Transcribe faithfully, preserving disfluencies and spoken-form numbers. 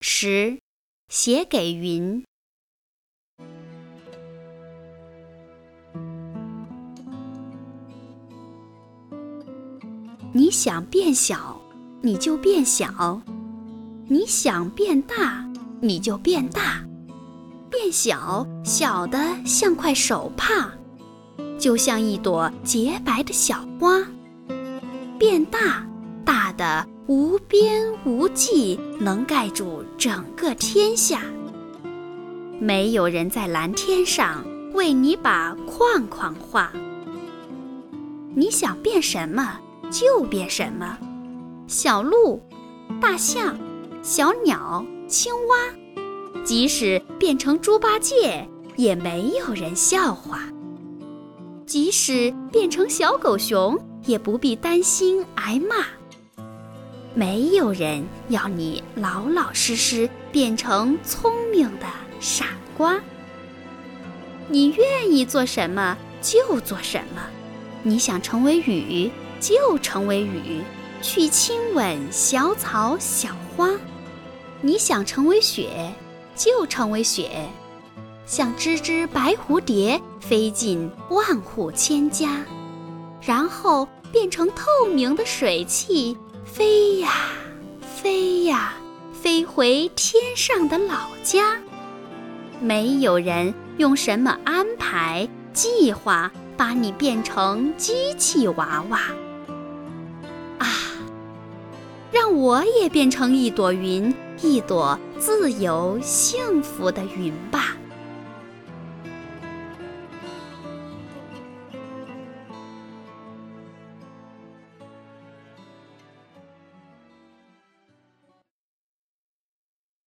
十，写给云。你想变小，你就变小；你想变大，你就变大。变小，小的像块手帕，就像一朵洁白的小花；变大，大的无边无际，能盖住整个天下。没有人在蓝天上为你把框框画。你想变什么就变什么，小鹿、大象、小鸟、青蛙，即使变成猪八戒，也没有人笑话；即使变成小狗熊，也不必担心挨骂。没有人要你老老实实变成聪明的傻瓜。你愿意做什么就做什么，你想成为雨就成为雨，去亲吻小草小花；你想成为雪就成为雪，像只只白蝴蝶飞进万户千家，然后变成透明的水汽，飞呀飞呀，飞回天上的老家。没有人用什么安排计划把你变成机器娃娃。啊，让我也变成一朵云，一朵自由幸福的云吧。